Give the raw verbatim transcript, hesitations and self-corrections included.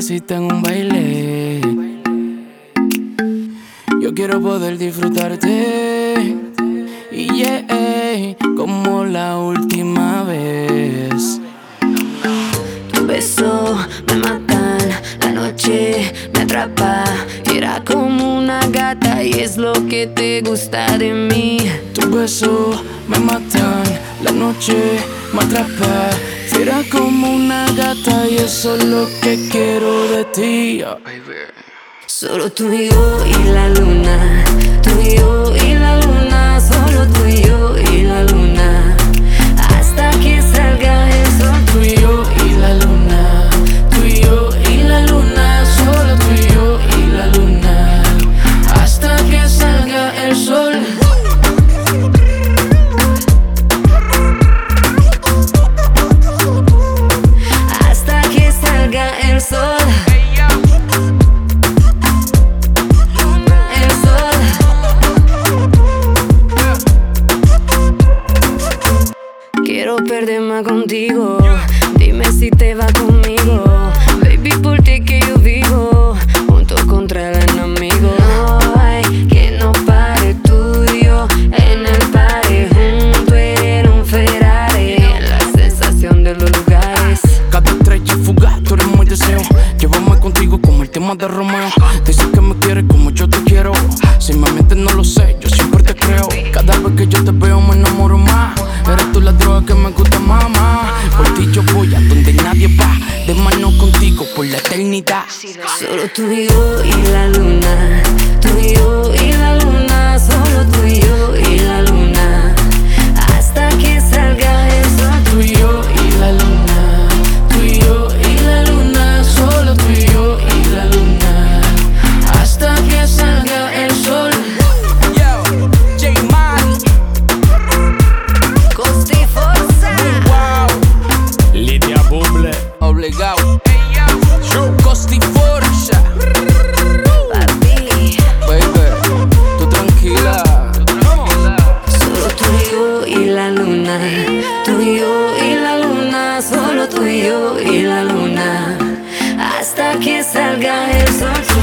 necesitan un baile. Yo quiero poder disfrutarte. Y yeah, como la última vez. Tu beso me matan, la noche me atrapa. Era como una gata y es lo que te gusta de mí. Tu beso me matan, la noche me atrapa. Era como una gata y eso es lo que quiero de ti. Oh, baby. Solo tú y yo y la luna, tú y yo y la luna, solo tú y yo y la luna, hasta que salga el sol. Tú y yo y la luna, tú y yo y la luna, solo tú y yo y la luna, hasta que salga el sol. Hasta que salga el sol. Quiero perderme contigo, dime si te va conmigo. Baby, por ti que yo vivo, junto contra el enemigo. No hay que no pare tuyo, en el party junto en un Ferrari. La sensación de los lugares. Cada estrella fugaz, tú eres muy deseo. Llévame contigo como el tema de Romeo. Dices que me quieres como yo te quiero. Si me mientes no lo sé, yo siempre te creo. Cada vez que yo te veo me enamoro más. Eres tú la droga que me gusta, mamá. Por ti yo voy a donde nadie va. De mano contigo por la eternidad. Solo tú y yo y la luna, tú y yo y la luna, solo tú y yo y la luna, hasta que salga el sol. Tú y yo y la luna, tú y yo y la luna, solo tú y yo y la luna, hasta que salga el sol. Yo, J-Man, Costi Forza, wow, Lidia Buble, obligado. Show Costi Forza, papi. baby, tú tranquila. Solo tú y yo y la luna, tú y yo y la luna, solo tú y yo y la luna, hasta que salga el sol.